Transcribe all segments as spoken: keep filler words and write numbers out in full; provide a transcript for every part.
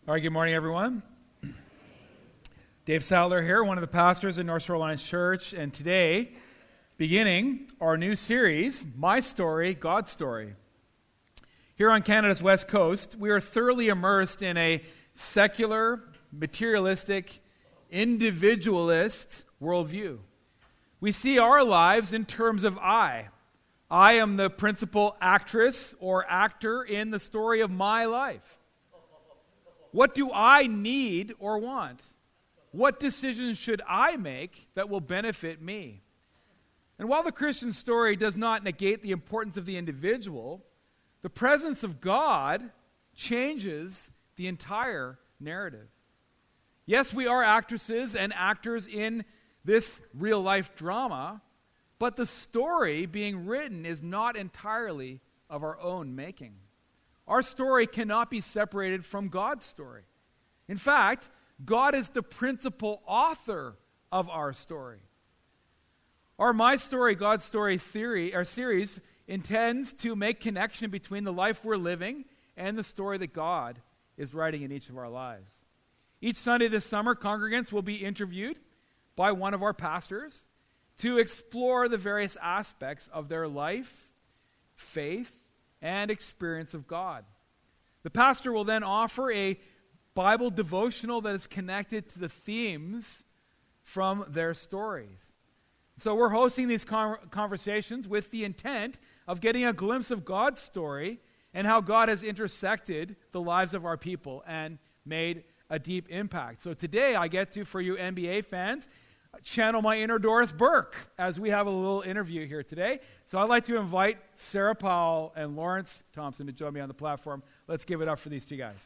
All right, good morning, everyone. Dave Sadler here, one of the pastors at North Shore Alliance Church, and today, beginning our new series, My Story, God's Story. Here on Canada's West Coast, we are thoroughly immersed in a secular, materialistic, individualist worldview. We see our lives in terms of I. I am the principal actress or actor in the story of my life. What do I need or want? What decisions should I make that will benefit me? And while the Christian story does not negate the importance of the individual, the presence of God changes the entire narrative. Yes, we are actresses and actors in this real-life drama, but the story being written is not entirely of our own making. Our story cannot be separated from God's story. In fact, God is the principal author of our story. Our My Story, God's Story theory, our series intends to make connection between the life we're living and the story that God is writing in each of our lives. Each Sunday this summer, congregants will be interviewed by one of our pastors to explore the various aspects of their life, faith, and experience of God. The pastor will then offer a Bible devotional that is connected to the themes from their stories. So we're hosting these con- conversations with the intent of getting a glimpse of God's story and how God has intersected the lives of our people and made a deep impact. So today I get to, for you N B A fans, channel my inner Doris Burke as we have a little interview here today. So I'd like to invite Sarah Powell and Lawrence Thompson to join me on the platform. Let's give it up for these two guys.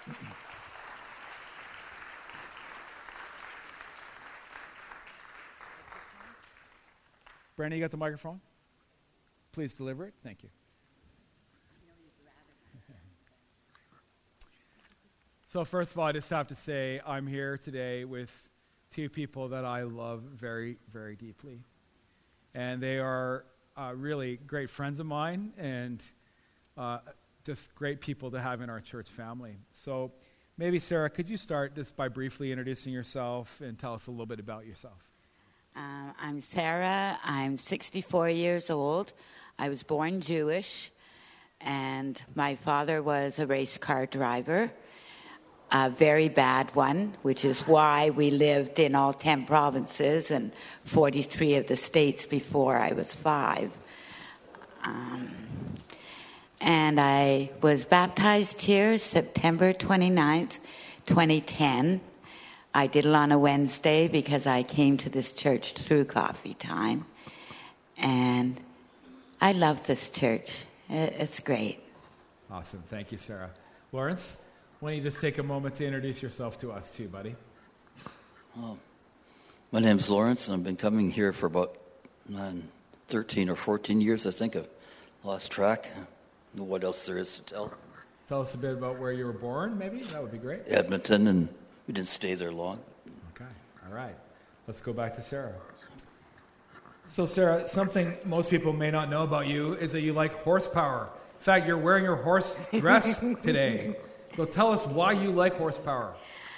Brandon, you got the microphone? Please deliver it. Thank you. So first of all, I just have to say I'm here today with two people that I love very, very deeply. And they are uh, really great friends of mine and uh, just great people to have in our church family. So maybe, Sarah, could you start just by briefly introducing yourself and tell us a little bit about yourself? Uh, I'm Sarah. I'm sixty-four years old. I was born Jewish, and my father was a race car driver. A very bad one, which is why we lived in all ten provinces and forty-three of the states before I was five. Um, and I was baptized here September twenty-ninth, twenty ten. I did it on a Wednesday because I came to this church through Coffee Time. And I love this church. It's great. Awesome. Thank you, Sarah. Lawrence? Why don't you just take a moment to introduce yourself to us too, buddy? Well, my name's Lawrence, and I've been coming here for about nine, thirteen or fourteen years, I think. I've lost track. I don't know what else there is to tell. Tell us a bit about where you were born, maybe? That would be great. Edmonton, and we didn't stay there long. Okay, all right. Let's go back to Sarah. So, Sarah, something most people may not know about you is that you like horsepower. In fact, you're wearing your horse dress today. So tell us why you like horsepower.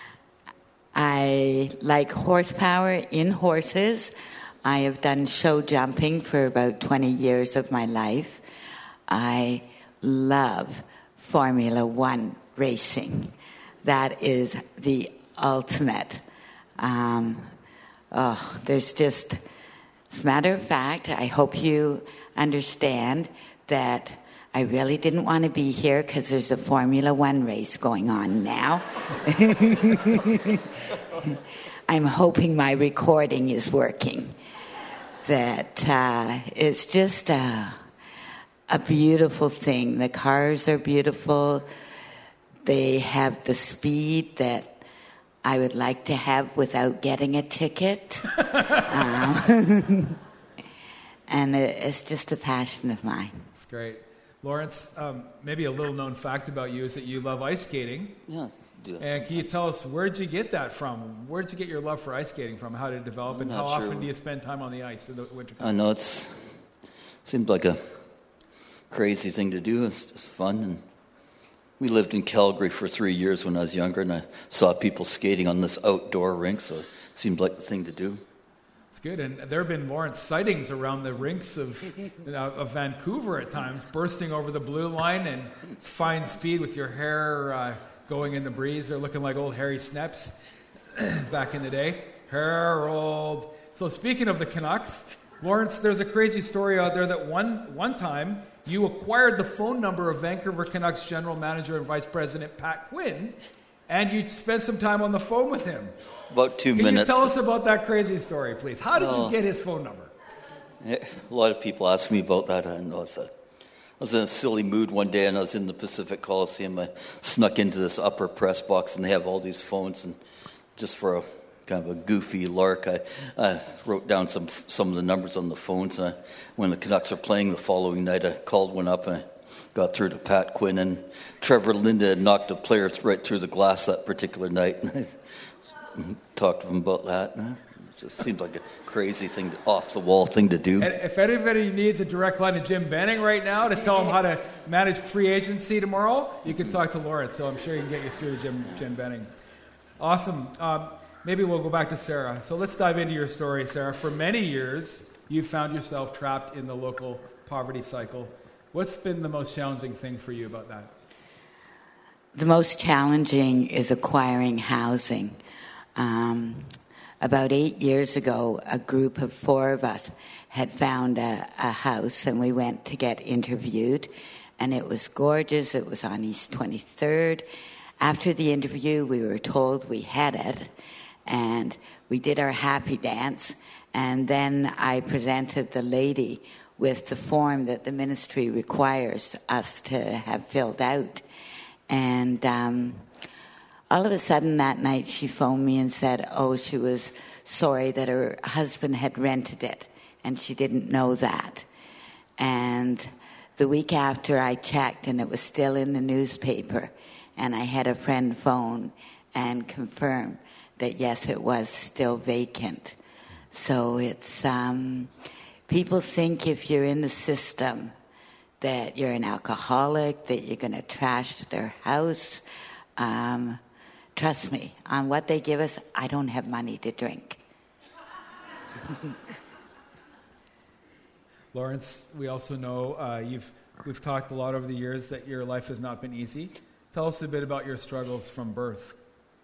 I like horsepower in horses. I have done show jumping for about twenty years of my life. I love Formula One racing. That is the ultimate. Um, oh, there's just, as a matter of fact, I hope you understand that I really didn't want to be here because there's a Formula One race going on now. I'm hoping my recording is working. That uh, it's just a, a beautiful thing. The cars are beautiful. They have the speed that I would like to have without getting a ticket. um, and it, it's just a passion of mine. That's great. Lawrence, um, maybe a little known fact about you is that you love ice skating. Yes. Do that and can you tell us, where'd you get that from? Where'd you get your love for ice skating from? How did it develop? I'm and how sure. often do you spend time on the ice in the winter? I know it's seemed like a crazy thing to do. It's just fun, and we lived in Calgary for three years when I was younger, and I saw people skating on this outdoor rink, so it seemed like the thing to do. It's good. And there have been, Lawrence, sightings around the rinks of, uh, of Vancouver at times, bursting over the blue line and fine speed with your hair uh, going in the breeze. They're looking like old Harry Sneps back in the day. Harold. So speaking of the Canucks, Lawrence, there's a crazy story out there that one one time you acquired the phone number of Vancouver Canucks general manager and vice president Pat Quinn, and you spent some time on the phone with him. About two Can minutes. Can you tell us about that crazy story, please? How did oh. you get his phone number? Yeah, a lot of people ask me about that. I know it's a, I was in a silly mood one day, and I was in the Pacific Coliseum. I snuck into this upper press box, and they have all these phones, and just for a kind of a goofy lark, I, I wrote down some some of the numbers on the phones. And I, when the Canucks are playing the following night, I called one up, and I got through to Pat Quinn, and Trevor Linda had knocked a player right through the glass that particular night. And I talked to him about that. And it just seems like a crazy thing, to, off-the-wall thing to do. And if anybody needs a direct line to Jim Benning right now to tell him how to manage free agency tomorrow, you can talk to Lawrence, so I'm sure he can get you through to Jim, Jim Benning. Awesome. Um, maybe we'll go back to Sarah. So let's dive into your story, Sarah. For many years, you found yourself trapped in the local poverty cycle. What's been the most challenging thing for you about that? The most challenging is acquiring housing. Um, about eight years ago, a group of four of us had found a, a house, and we went to get interviewed, and it was gorgeous. It was on East twenty-third. After the interview, we were told we had it, and we did our happy dance, and then I presented the lady with the form that the ministry requires us to have filled out. And um, all of a sudden that night, she phoned me and said, oh, she was sorry that her husband had rented it, and she didn't know that. And the week after, I checked, and it was still in the newspaper. And I had a friend phone and confirm that, yes, it was still vacant. So it's, um, people think if you're in the system that you're an alcoholic, that you're going to trash their house. Um, trust me, on what they give us, I don't have money to drink. Lawrence, we also know uh, you've we've talked a lot over the years that your life has not been easy. Tell us a bit about your struggles from birth.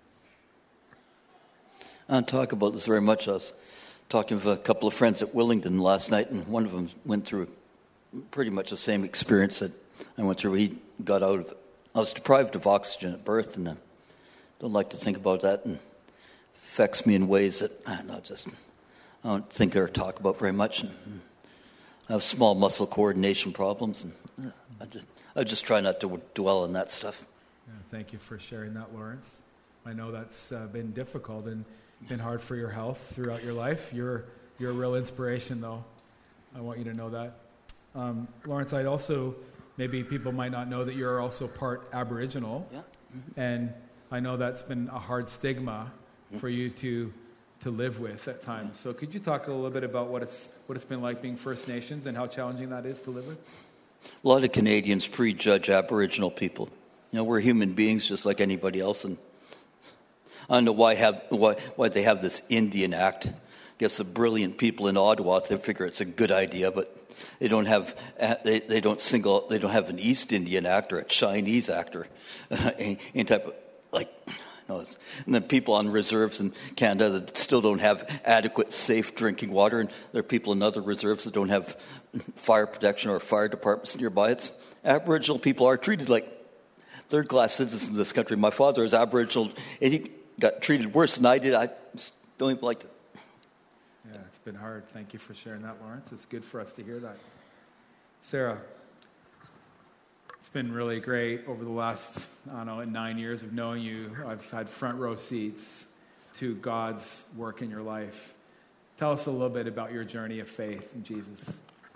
I don't talk about this very much. I was talking with a couple of friends at Willingdon last night, and one of them went through pretty much the same experience that I went through. He got out of it. I was deprived of oxygen at birth, and I don't like to think about that, and it affects me in ways that I don't know, just I don't think or talk about very much. And I have small muscle coordination problems, and I just I just try not to dwell on that stuff. Yeah, thank you for sharing that, Lawrence. I know that's uh, been difficult and been hard for your health throughout your life. You're you're a real inspiration, though. I want you to know that. Um, Lawrence, I'd also, maybe people might not know that you're also part Aboriginal. Yeah. Mm-hmm. And I know that's been a hard stigma mm-hmm. for you to to live with at times. Yeah. So could you talk a little bit about what it's what it's been like being First Nations and how challenging that is to live with? A lot of Canadians prejudge Aboriginal people. You know, we're human beings just like anybody else, and I don't know why have why why they have this Indian Act. I guess the brilliant people in Ottawa, they figure it's a good idea, but they don't have they, they don't single they don't have an East Indian Act or a Chinese Act or uh, any, any type of like. No, and then people on reserves in Canada that still don't have adequate, safe drinking water, and there are people in other reserves that don't have fire protection or fire departments nearby. It's Aboriginal people are treated like third-class citizens in this country. My father is Aboriginal, and he got treated worse than I did. I just don't even like it. Yeah, it's been hard. Thank you for sharing that, Lawrence. It's good for us to hear that. Sarah, it's been really great over the last, I don't know, nine years of knowing you. I've had front row seats to God's work in your life. Tell us a little bit about your journey of faith in Jesus.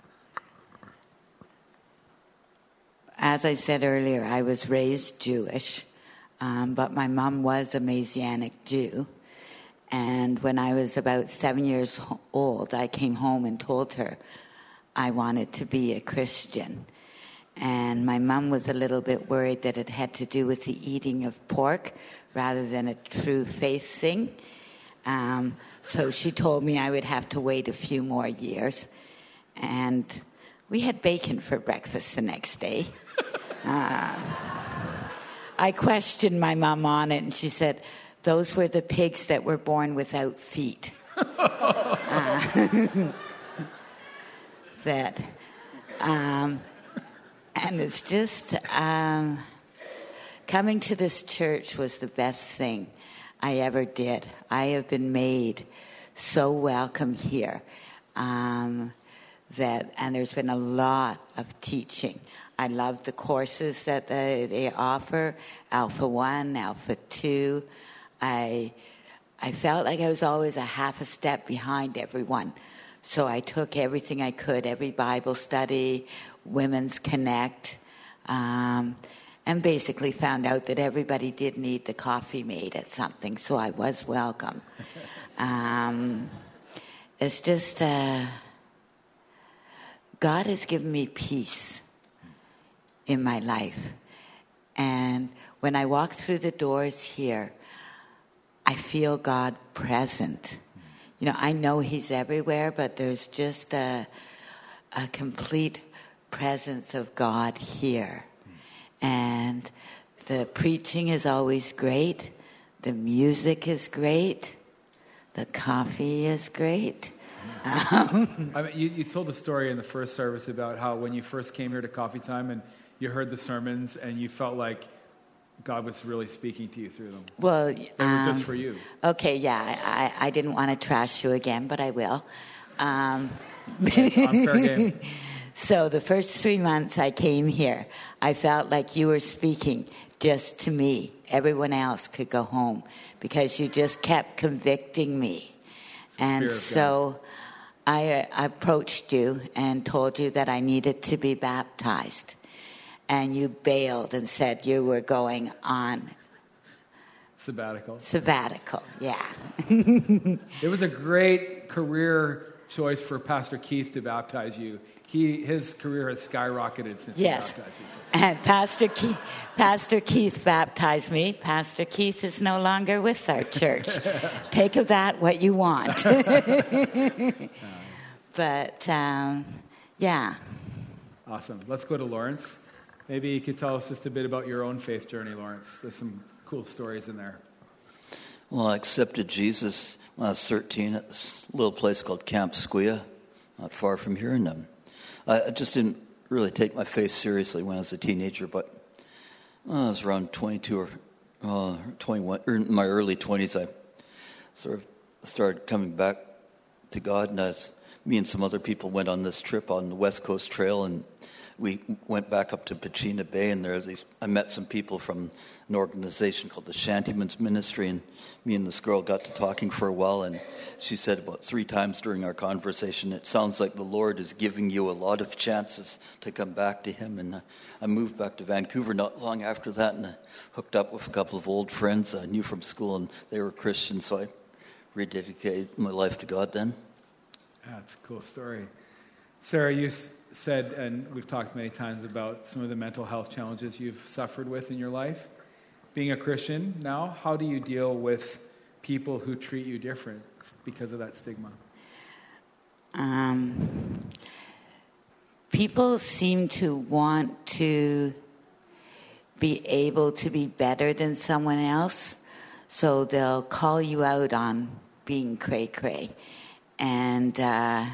As I said earlier, I was raised Jewish, um, but my mom was a Messianic Jew. And when I was about seven years old, I came home and told her I wanted to be a Christian. And my mom was a little bit worried that it had to do with the eating of pork rather than a true faith thing. Um, so she told me I would have to wait a few more years. And we had bacon for breakfast the next day. Uh, I questioned my mom on it, and she said, those were the pigs that were born without feet. uh, that, um, and it's just, um, coming to this church was the best thing I ever did. I have been made so welcome here. Um, that, and there's been a lot of teaching. I love the courses that they, they offer, Alpha One, Alpha Two. I I felt like I was always a half a step behind everyone. So I took everything I could, every Bible study, Women's Connect, um, and basically found out that everybody did need the coffee made at something, so I was welcome. Um, it's just, uh, God has given me peace in my life. And when I walk through the doors here, I feel God present. You know, I know He's everywhere, but there's just a, a complete presence of God here. And the preaching is always great. The music is great. The coffee is great. Um, I mean, you, you told a story in the first service about how when you first came here to Coffee Time and you heard the sermons and you felt like God was really speaking to you through them. Well, they were um, just for you. Okay, yeah, I, I didn't want to trash you again, but I will. Um, It's on fair game. So the first three months I came here, I felt like you were speaking just to me. Everyone else could go home because you just kept convicting me. And so I uh, approached you and told you that I needed to be baptized. And you bailed and said you were going on sabbatical. Sabbatical, yeah. It was a great career choice for Pastor Keith to baptize you. He his career has skyrocketed since yes. he baptized you. And Pastor Keith, Pastor Keith baptized me. Pastor Keith is no longer with our church. Take of that what you want. But um, yeah. Awesome. Let's go to Lawrence. Maybe you could tell us just a bit about your own faith journey, Lawrence. There's some cool stories in there. Well, I accepted Jesus when I was thirteen at this little place called Camp Squia, not far from here. And um, I just didn't really take my faith seriously when I was a teenager, but uh, I was around twenty-two or uh, twenty-one, or in my early twenties, I sort of started coming back to God. And as me and some other people went on this trip on the West Coast Trail, and we went back up to Pachena Bay, and there are these. I met some people from an organization called the Shantymen's Ministry, and me and this girl got to talking for a while, and she said about three times during our conversation, it sounds like the Lord is giving you a lot of chances to come back to Him. And uh, I moved back to Vancouver not long after that, and I hooked up with a couple of old friends I knew from school, and they were Christians, so I rededicated my life to God then. Yeah, it's a cool story. Sarah, you said, and we've talked many times about some of the mental health challenges you've suffered with in your life. Being a Christian now, how do you deal with people who treat you different because of that stigma? Um, people seem to want to be able to be better than someone else, so they'll call you out on being cray-cray. And uh,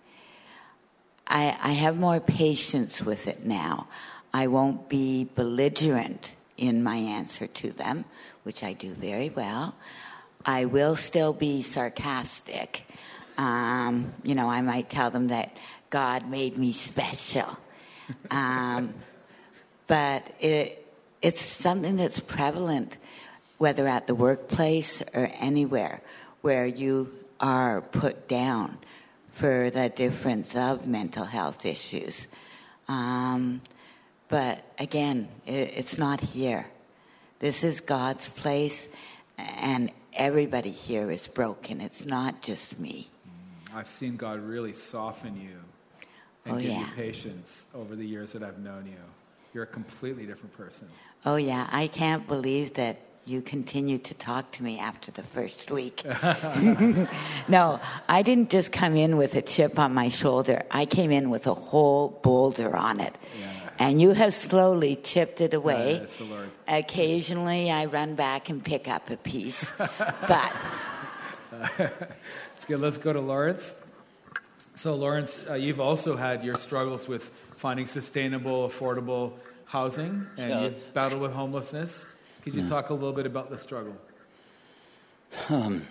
I, I have more patience with it now. I won't be belligerent in my answer to them, which I do very well. I will still be sarcastic. Um, you know, I might tell them that God made me special. Um, but it, it's something that's prevalent, whether at the workplace or anywhere, where you are put down for the difference of mental health issues. Um, but again, it, it's not here. This is God's place, and everybody here is broken. It's not just me. I've seen God really soften you and Oh, give yeah. you patience over the years that I've known you. You're a completely different person. Oh, yeah. I can't believe that you continued to talk to me after the first week. No, I didn't just come in with a chip on my shoulder. I came in with a whole boulder on it. Yeah. And you have slowly chipped it away. Yeah, that's the Lord. Occasionally, I run back and pick up a piece. But It's good. Let's go to Lawrence. So, Lawrence, uh, you've also had your struggles with finding sustainable, affordable housing, and Yeah. you've battled with homelessness. Could you Yeah. talk a little bit about the struggle? Um,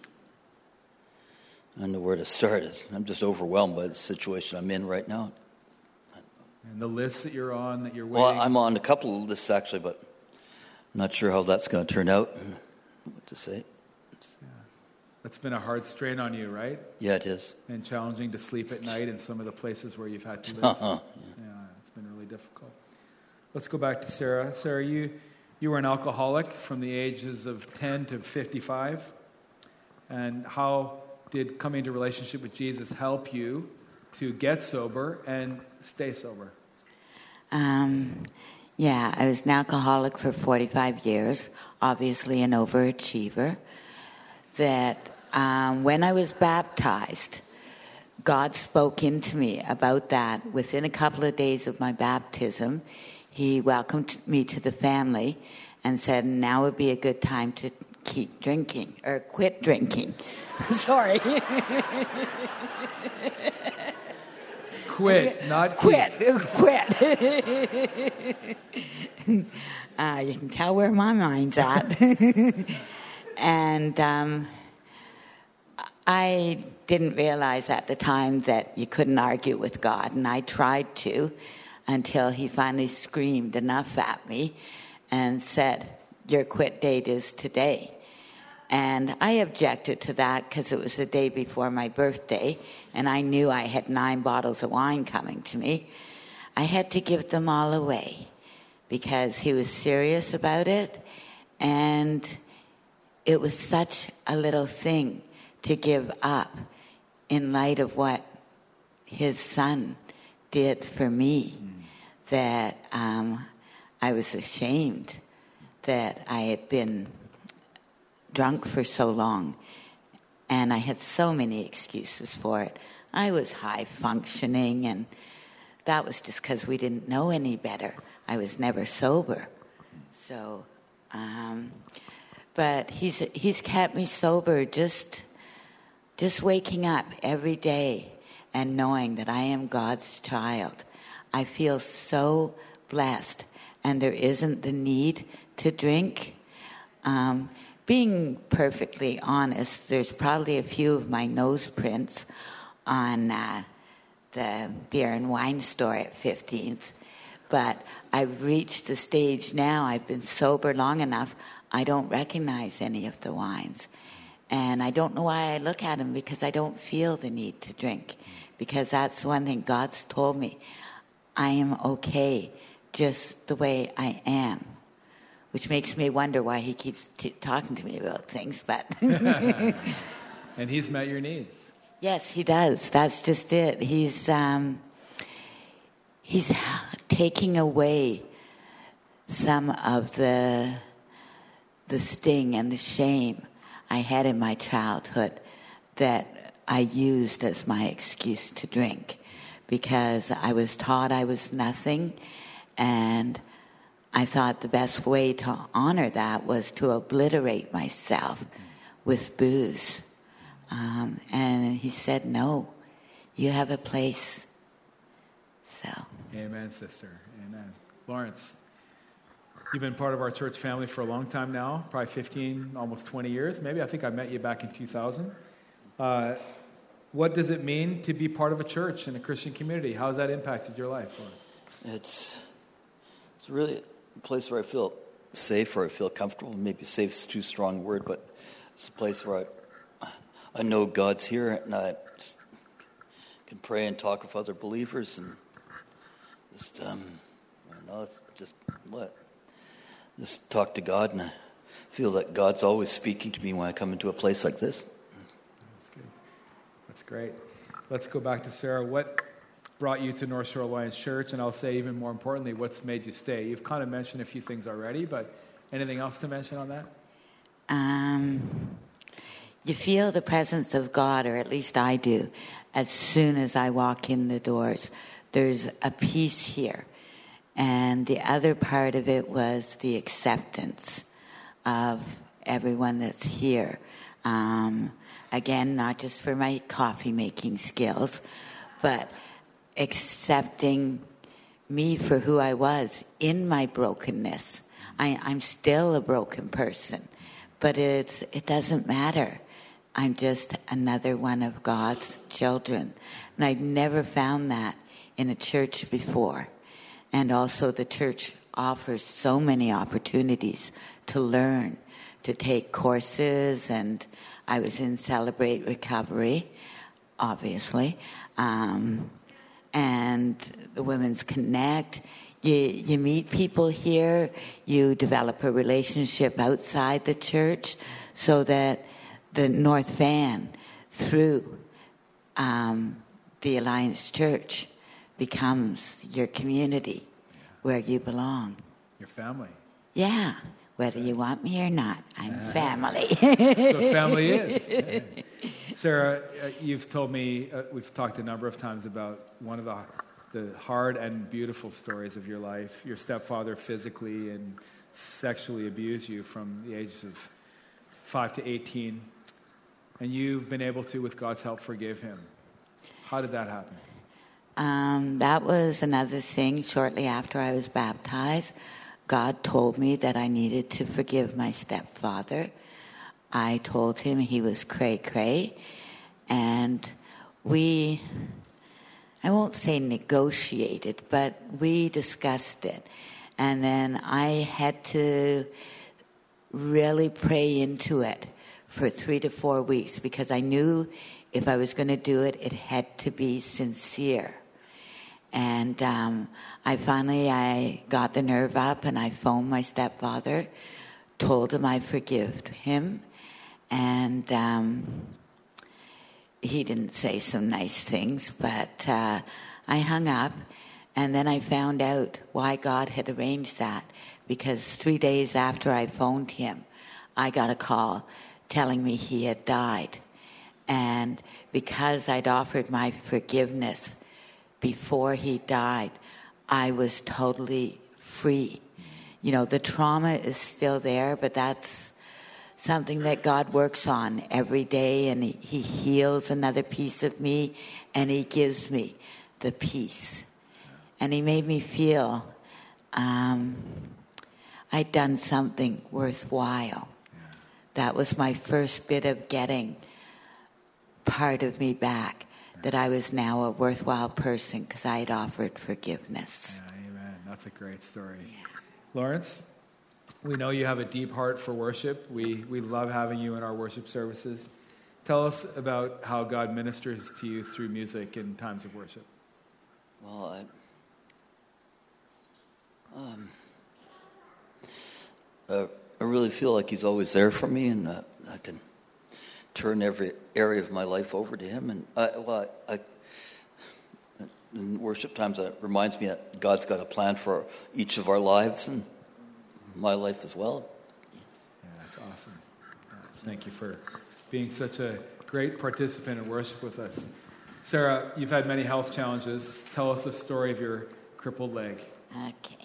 I don't know where to start. I'm just overwhelmed by the situation I'm in right now. And the lists that you're on, that you're Well, waiting. I'm on a couple of lists actually, but I'm not sure how that's going to turn out. What to say? It's been a hard strain on you, right? Yeah, it is. And challenging to sleep at night in some of the places where you've had to live. Uh-huh. Yeah, it's been really difficult. Let's go back to Sarah. Sarah, you, you were an alcoholic from the ages of ten to fifty-five. And how did coming into relationship with Jesus help you to get sober and stay sober? Um, yeah, I was an alcoholic for forty-five years, obviously an overachiever. That um, when I was baptized, God spoke into me about that. Within a couple of days of my baptism, He welcomed me to the family and said, now would be a good time to keep drinking, or quit drinking. Sorry. Quit, not keep. Quit, quit. uh, you can tell where my mind's at. And um, I didn't realize at the time that you couldn't argue with God, and I tried to until He finally screamed enough at me and said, your quit date is today. And I objected to that because it was the day before my birthday, and I knew I had nine bottles of wine coming to me. I had to give them all away because He was serious about it, and it was such a little thing to give up in light of what His Son did for me, mm. that um, I was ashamed that I had been drunk for so long, and I had so many excuses for it. I was high functioning, and that was just because we didn't know any better. I was never sober. So, um, but he's he's kept me sober just just waking up every day and knowing that I am God's child. I feel so blessed, and there isn't the need to drink. Um, being perfectly honest, there's probably a few of my nose prints on uh, the beer and wine store at fifteenth. But I've reached the stage now, I've been sober long enough, I don't recognize any of the wines. And I don't know why I look at them, because I don't feel the need to drink. Because that's one thing God's told me. I am okay just the way I am. Which makes me wonder why He keeps t- talking to me about things, but... And He's met your needs. Yes, He does. That's just it. He's um, he's taking away some of the the sting and the shame I had in my childhood that I used as my excuse to drink, because I was taught I was nothing, and I thought the best way to honor that was to obliterate myself with booze. Um, and He said, no, you have a place. So. Amen, sister. Amen. Lawrence, you've been part of our church family for a long time now, probably fifteen, almost twenty years. Maybe I think I met you back in two thousand. Uh, what does it mean to be part of a church and a Christian community? How has that impacted your life, Lawrence? It's, it's really a place where I feel safe, where I feel comfortable. Maybe safe is too strong a word, but it's a place where I, I know God's here, and I just can pray and talk with other believers, and just, um, I don't know, it's just what? Just talk to God, and I feel that God's always speaking to me when I come into a place like this. That's good. That's great. Let's go back to Sarah. What brought you to North Shore Alliance Church, and I'll say even more importantly, what's made you stay? You've kind of mentioned a few things already, but anything else to mention on that? Um, you feel the presence of God, or at least I do, as soon as I walk in the doors. There's a peace here. And the other part of it was the acceptance of everyone that's here. Um, again, not just for my coffee making skills, but accepting me for who I was in my brokenness. I, I'm still a broken person, but it's it doesn't matter. I'm just another one of God's children. And I'd never found that in a church before. And also the church offers so many opportunities to learn, to take courses, and I was in Celebrate Recovery, obviously, um, and the Women's Connect. You, you meet people here, you develop a relationship outside the church, so that the North Van, through um, the Alliance Church, becomes your community, yeah, where you belong. Your family. Yeah, whether you want me or not, I'm uh, family. That's what family is. Yeah. Sarah, uh, you've told me, uh, we've talked a number of times about one of the the hard and beautiful stories of your life. Your stepfather physically and sexually abused you from the ages of five to eighteen, and you've been able to, with God's help, forgive him. How did that happen? Um, that was another thing. Shortly after I was baptized, God told me that I needed to forgive my stepfather. I told him he was cray-cray, and we, I won't say negotiated, but we discussed it. And then I had to really pray into it for three to four weeks because I knew if I was going to do it, it had to be sincere. And um, I finally, I got the nerve up and I phoned my stepfather, told him I forgive him, and um, he didn't say some nice things, but uh, I hung up, and then I found out why God had arranged that, because three days after I phoned him, I got a call telling me he had died. And because I'd offered my forgiveness before he died, I was totally free. You know, the trauma is still there, but that's something that God works on every day, and he, he heals another piece of me, and he gives me the peace. And he made me feel um, I'd done something worthwhile. That was my first bit of getting part of me back, that I was now a worthwhile person because I had offered forgiveness. Yeah, amen. That's a great story. Yeah. Lawrence, we know you have a deep heart for worship. We we love having you in our worship services. Tell us about how God ministers to you through music in times of worship. Well, I, um, uh, I really feel like he's always there for me, and uh, I can turn every area of my life over to him. And I, well, I, I, in worship times, it reminds me that God's got a plan for each of our lives and my life as well. Yeah, that's awesome. Thank you for being such a great participant in worship with us. Sarah, you've had many health challenges. Tell us the story of your crippled leg. Okay.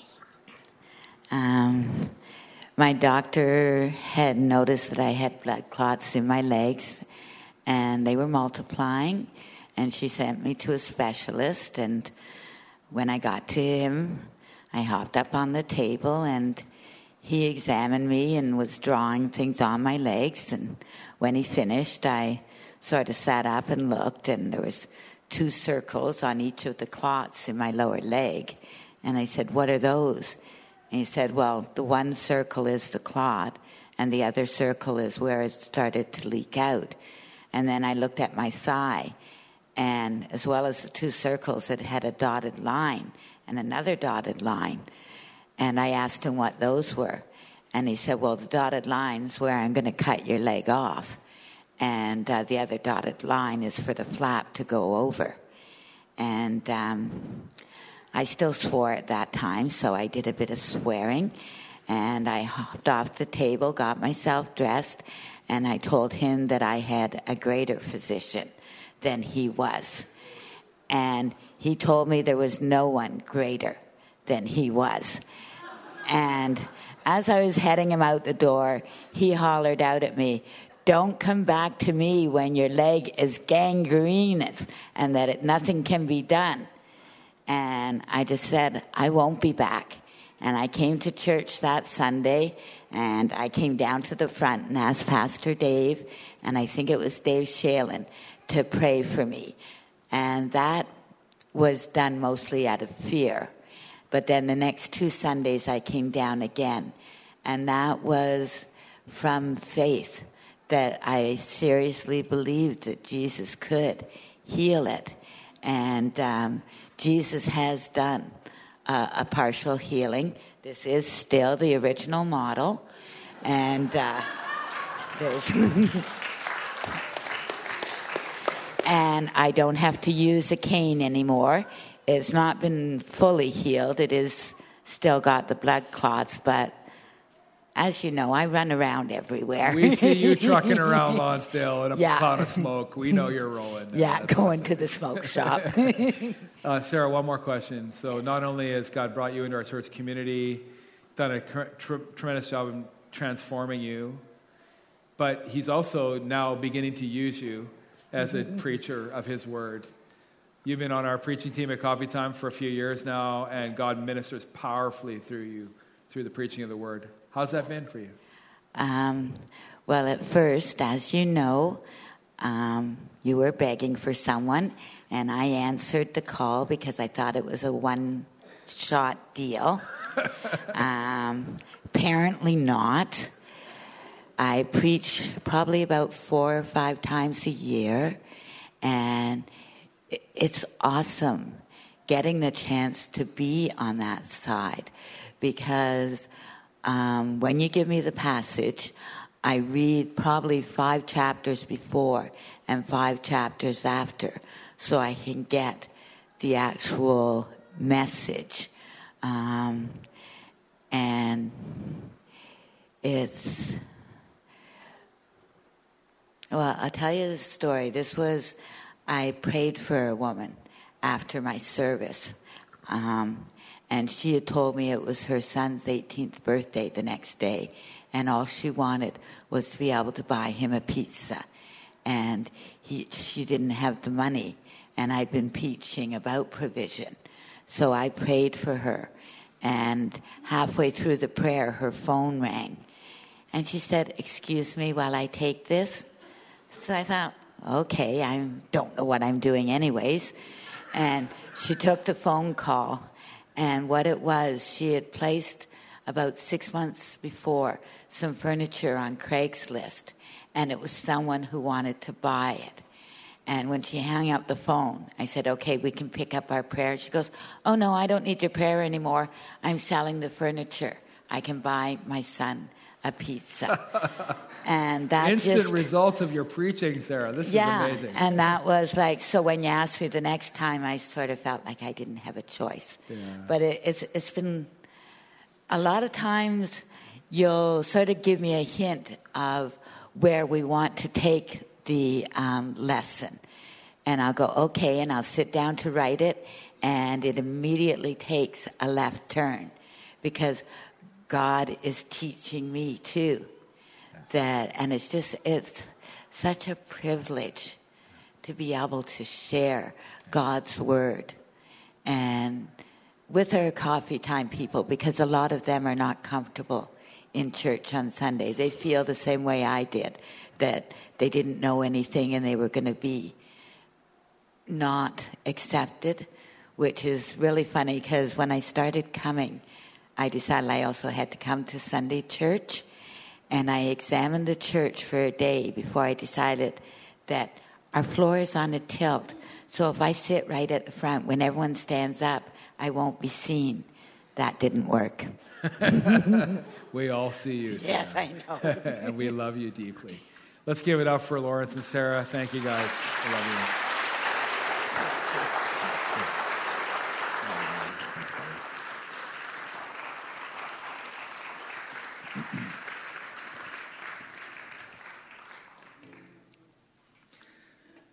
Um, my doctor had noticed that I had blood clots in my legs, and they were multiplying, and she sent me to a specialist. And when I got to him, I hopped up on the table, and he examined me and was drawing things on my legs. And when he finished, I sort of sat up and looked, and there was two circles on each of the clots in my lower leg. And I said, "What are those?" And he said, "Well, the one circle is the clot, and the other circle is where it started to leak out." And then I looked at my thigh, and as well as the two circles, it had a dotted line and another dotted line. And I asked him what those were. And he said, "Well, the dotted line's where I'm going to cut your leg off. And uh, the other dotted line is for the flap to go over." And um, I still swore at that time, so I did a bit of swearing. And I hopped off the table, got myself dressed, and I told him that I had a greater physician than he was. And he told me there was no one greater than he was. And as I was heading him out the door, he hollered out at me, "Don't come back to me when your leg is gangrenous and that it, nothing can be done." And I just said, "I won't be back." And I came to church that Sunday, and I came down to the front and asked Pastor Dave, and I think it was Dave Shalin, to pray for me. And that was done mostly out of fear. But then the next two Sundays I came down again, and that was from faith, that I seriously believed that Jesus could heal it. And um, Jesus has done uh, a partial healing. This is still the original model. And uh, there's... and I don't have to use a cane anymore. It's not been fully healed. It is still got the blood clots, but as you know, I run around everywhere. We see you trucking around Lonsdale in a Yeah. cloud of smoke. We know you're rolling. Yeah, That's going awesome. to the smoke shop. Uh, Sarah, one more question. So not only has God brought you into our church community, done a cr- tr- tremendous job in transforming you, but he's also now beginning to use you as a preacher of his word. You've been on our preaching team at Coffee Time for a few years now, and God ministers powerfully through you, through the preaching of the word. How's that been for you? Um, well, at first, as you know, um, you were begging for someone, and I answered the call because I thought it was a one-shot deal. um, apparently not. I preach probably about four or five times a year, and it's awesome getting the chance to be on that side, because um, when you give me the passage, I read probably five chapters before and five chapters after, so I can get the actual message. Um, and it's... Well, I'll tell you the story. This was, I prayed for a woman after my service. Um, and she had told me it was her son's eighteenth birthday the next day. And all she wanted was to be able to buy him a pizza. And he, she didn't have the money. And I'd been preaching about provision. So I prayed for her. And halfway through the prayer, her phone rang. And she said, "Excuse me while I take this." So I thought, okay, I don't know what I'm doing anyways. And she took the phone call. And what it was, she had placed about six months before some furniture on Craigslist. And it was someone who wanted to buy it. And when she hung up the phone, I said, "Okay, we can pick up our prayer." She goes, "Oh, no, I don't need your prayer anymore. I'm selling the furniture. I can buy my son a pizza." And that Instant just... results of your preaching, Sarah. This yeah, is amazing. and that was like, so when you asked me the next time, I sort of felt like I didn't have a choice. Yeah. But it, it's it's been, a lot of times you'll sort of give me a hint of where we want to take the um, lesson. And I'll go, okay, and I'll sit down to write it, and it immediately takes a left turn, because God is teaching me too. That, and it's just, it's such a privilege to be able to share God's word and with our Coffee Time people, because a lot of them are not comfortable in church on Sunday. They feel the same way I did, that they didn't know anything and they were going to be not accepted, which is really funny, because when I started coming, I decided I also had to come to Sunday church, and I examined the church for a day before I decided that our floor is on a tilt. So if I sit right at the front, when everyone stands up, I won't be seen. That didn't work. We all see you, Sarah. Yes, I know. And we love you deeply. Let's give it up for Lawrence and Sarah. Thank you, guys. I love you.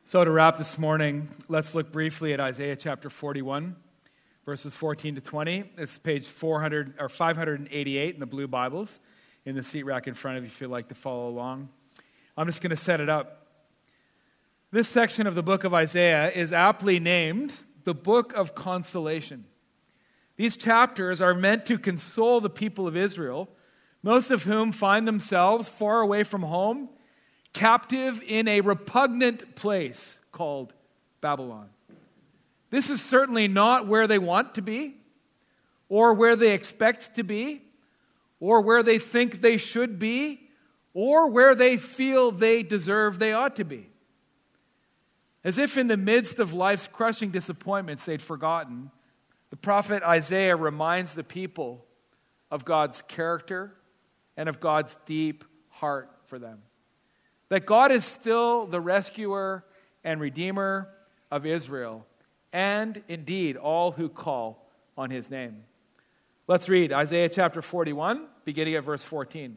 So to wrap this morning, let's look briefly at Isaiah chapter forty-one, verses fourteen to twenty. It's page four hundred or five hundred eighty-eight in the blue Bibles in the seat rack in front of you if you'd like to follow along. I'm just going to set it up. This section of the book of Isaiah is aptly named the Book of Consolation. These chapters are meant to console the people of Israel, most of whom find themselves far away from home, captive in a repugnant place called Babylon. This is certainly not where they want to be, or where they expect to be, or where they think they should be, or where they feel they deserve they ought to be. As if in the midst of life's crushing disappointments they'd forgotten, the prophet Isaiah reminds the people of God's character and of God's deep heart for them. That God is still the rescuer and redeemer of Israel, and indeed all who call on his name. Let's read Isaiah chapter forty-one, beginning at verse fourteen.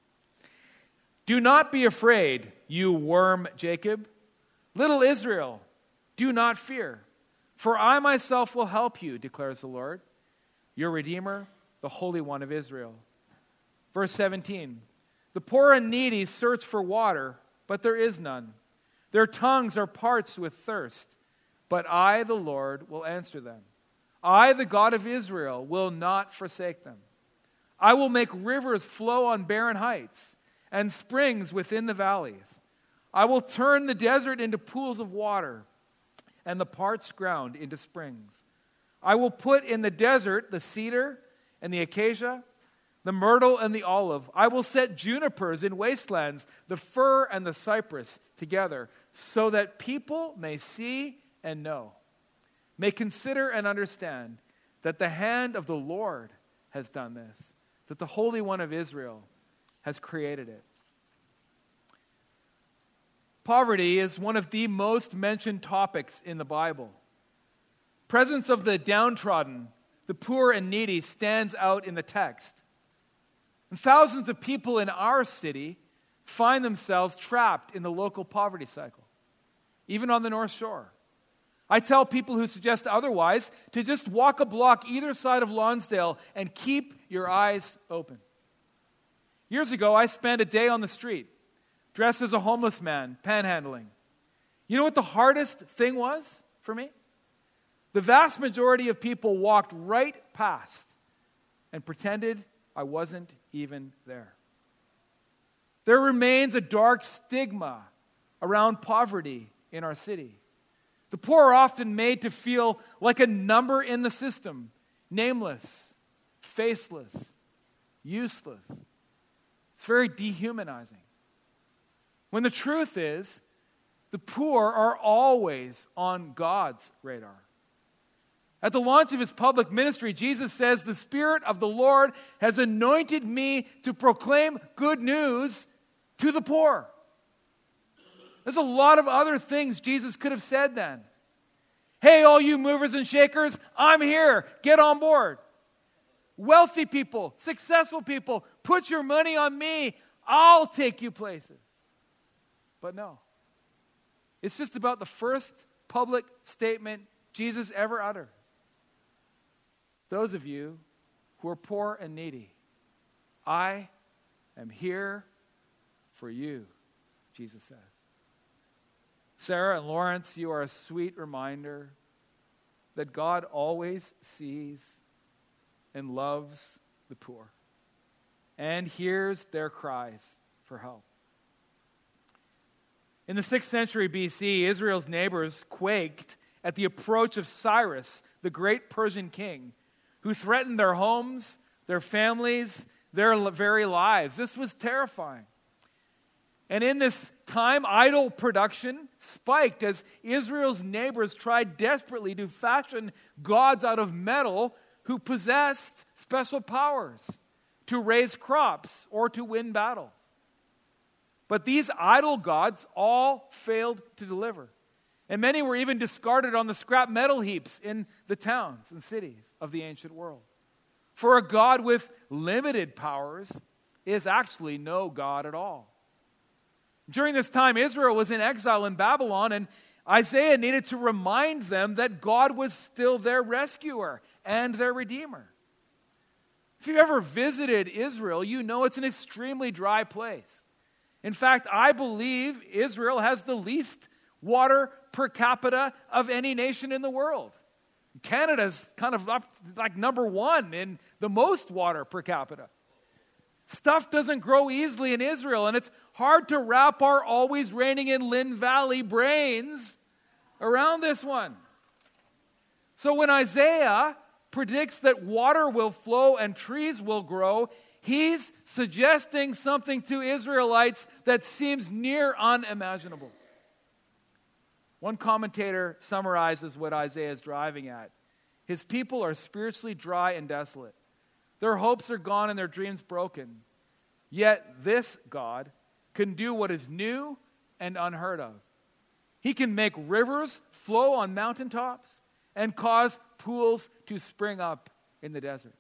Do not be afraid, you worm Jacob. Little Israel, do not fear, for I myself will help you, declares the Lord, your Redeemer, the Holy One of Israel. Verse seventeen. The poor and needy search for water, but there is none. Their tongues are parched with thirst, but I, the Lord, will answer them. I, the God of Israel, will not forsake them. I will make rivers flow on barren heights and springs within the valleys. I will turn the desert into pools of water and the parched ground into springs. I will put in the desert the cedar and the acacia, the myrtle and the olive. I will set junipers in wastelands, the fir and the cypress together, so that people may see and know, may consider and understand that the hand of the Lord has done this, that the Holy One of Israel has created it. Poverty is one of the most mentioned topics in the Bible. Presence of the downtrodden, the poor and needy stands out in the text. And thousands of people in our city find themselves trapped in the local poverty cycle, even on the North Shore. I tell people who suggest otherwise to just walk a block either side of Lonsdale and keep your eyes open. Years ago, I spent a day on the street, dressed as a homeless man, panhandling. You know what the hardest thing was for me? The vast majority of people walked right past and pretended I wasn't even there. There remains a dark stigma around poverty in our city. The poor are often made to feel like a number in the system, nameless, faceless, useless. It's very dehumanizing. When the truth is, the poor are always on God's radar. At the launch of his public ministry, Jesus says, the Spirit of the Lord has anointed me to proclaim good news to the poor. There's a lot of other things Jesus could have said then. Hey, all you movers and shakers, I'm here. Get on board. Wealthy people, successful people, put your money on me. I'll take you places. But no. It's just about the first public statement Jesus ever uttered. Those of you who are poor and needy, I am here for you, Jesus says. Sarah and Lawrence, you are a sweet reminder that God always sees and loves the poor and hears their cries for help. In the sixth century B C, Israel's neighbors quaked at the approach of Cyrus, the great Persian king, who threatened their homes, their families, their very lives. This was terrifying. And in this time, idol production spiked as Israel's neighbors tried desperately to fashion gods out of metal who possessed special powers to raise crops or to win battles. But these idol gods all failed to deliver. And many were even discarded on the scrap metal heaps in the towns and cities of the ancient world. For a God with limited powers is actually no God at all. During this time, Israel was in exile in Babylon, and Isaiah needed to remind them that God was still their rescuer and their redeemer. If you've ever visited Israel, you know it's an extremely dry place. In fact, I believe Israel has the least water per capita of any nation in the world. Canada's kind of up like number one in the most water per capita. Stuff doesn't grow easily in Israel, and it's hard to wrap our always raining in Lynn Valley brains around this one. So when Isaiah predicts that water will flow and trees will grow, he's suggesting something to Israelites that seems near unimaginable. One commentator summarizes what Isaiah is driving at. His people are spiritually dry and desolate. Their hopes are gone and their dreams broken. Yet this God can do what is new and unheard of. He can make rivers flow on mountaintops and cause pools to spring up in the desert.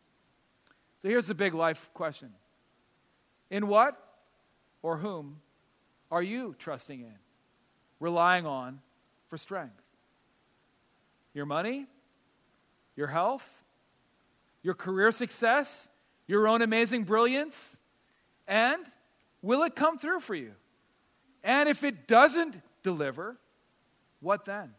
So here's the big life question. In what or whom are you trusting in, relying on for strength? Your money? Your health? Your career success? Your own amazing brilliance? And will it come through for you? And if it doesn't deliver, what then?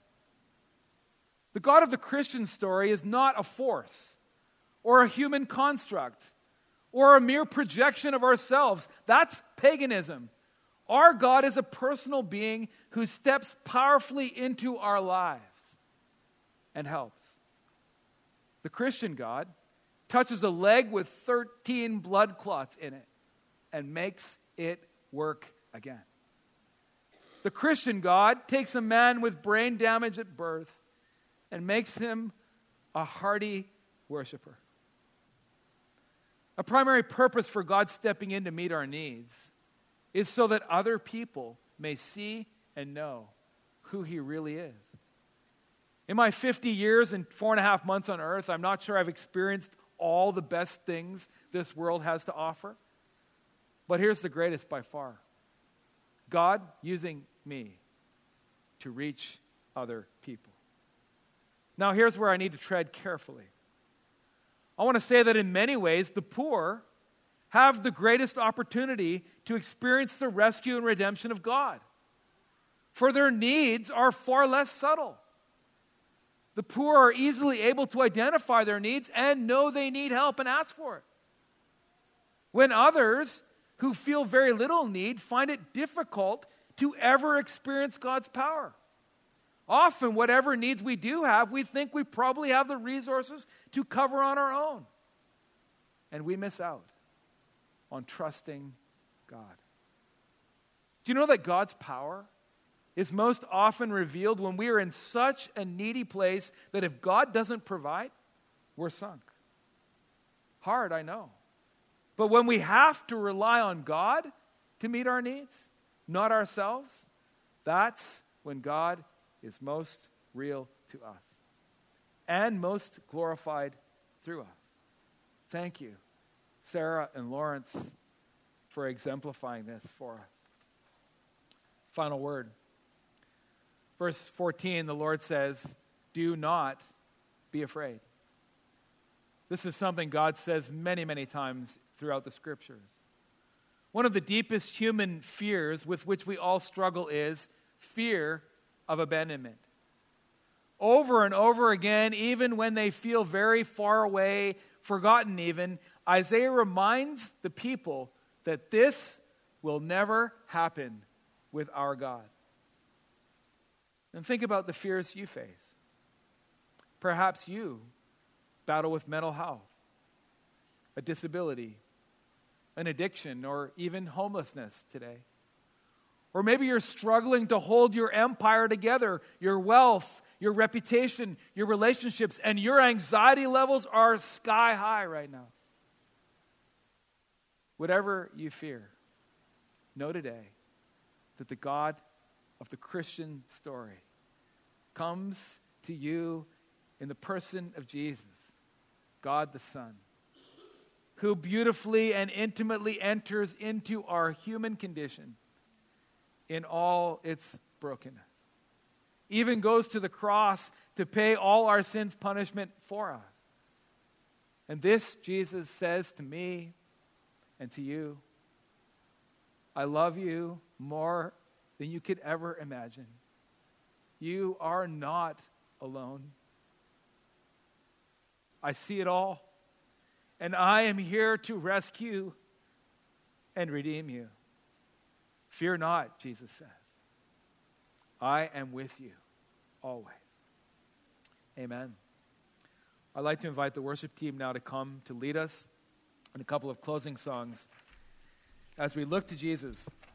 The God of the Christian story is not a force or a human construct or a mere projection of ourselves. That's paganism. Our God is a personal being who steps powerfully into our lives and helps. The Christian God touches a leg with thirteen blood clots in it and makes it work again. The Christian God takes a man with brain damage at birth and makes him a hearty worshiper. A primary purpose for God stepping in to meet our needs is so that other people may see and know who he really is. In my fifty years and four and a half months on earth, I'm not sure I've experienced all the best things this world has to offer. But here's the greatest by far. God using me to reach other people. Now here's where I need to tread carefully. I want to say that in many ways, the poor have the greatest opportunity to experience the rescue and redemption of God. For their needs are far less subtle. The poor are easily able to identify their needs and know they need help and ask for it. When others who feel very little need find it difficult to ever experience God's power. Often, whatever needs we do have, we think we probably have the resources to cover on our own. And we miss out on trusting God. Do you know that God's power is most often revealed when we are in such a needy place that if God doesn't provide, we're sunk? Hard, I know. But when we have to rely on God to meet our needs, not ourselves, that's when God is most real to us and most glorified through us. Thank you, Sarah and Lawrence, for exemplifying this for us. Final word. Verse fourteen, the Lord says, do not be afraid. This is something God says many, many times throughout the Scriptures. One of the deepest human fears with which we all struggle is fear of abandonment. Over and over again, even when they feel very far away, forgotten even, Isaiah reminds the people that this will never happen with our God. And think about the fears you face. Perhaps you battle with mental health, a disability, an addiction, or even homelessness today. Or maybe you're struggling to hold your empire together, your wealth, your reputation, your relationships, and your anxiety levels are sky high right now. Whatever you fear, know today that the God of the Christian story comes to you in the person of Jesus, God the Son, who beautifully and intimately enters into our human condition in all its brokenness. even goes to the cross to pay all our sins' punishment for us. And this, Jesus says to me and to you, I love you more than you could ever imagine. You are not alone. I see it all, and I am here to rescue and redeem you. Fear not, Jesus says. I am with you always. Amen. I'd like to invite the worship team now to come to lead us in a couple of closing songs as we look to Jesus.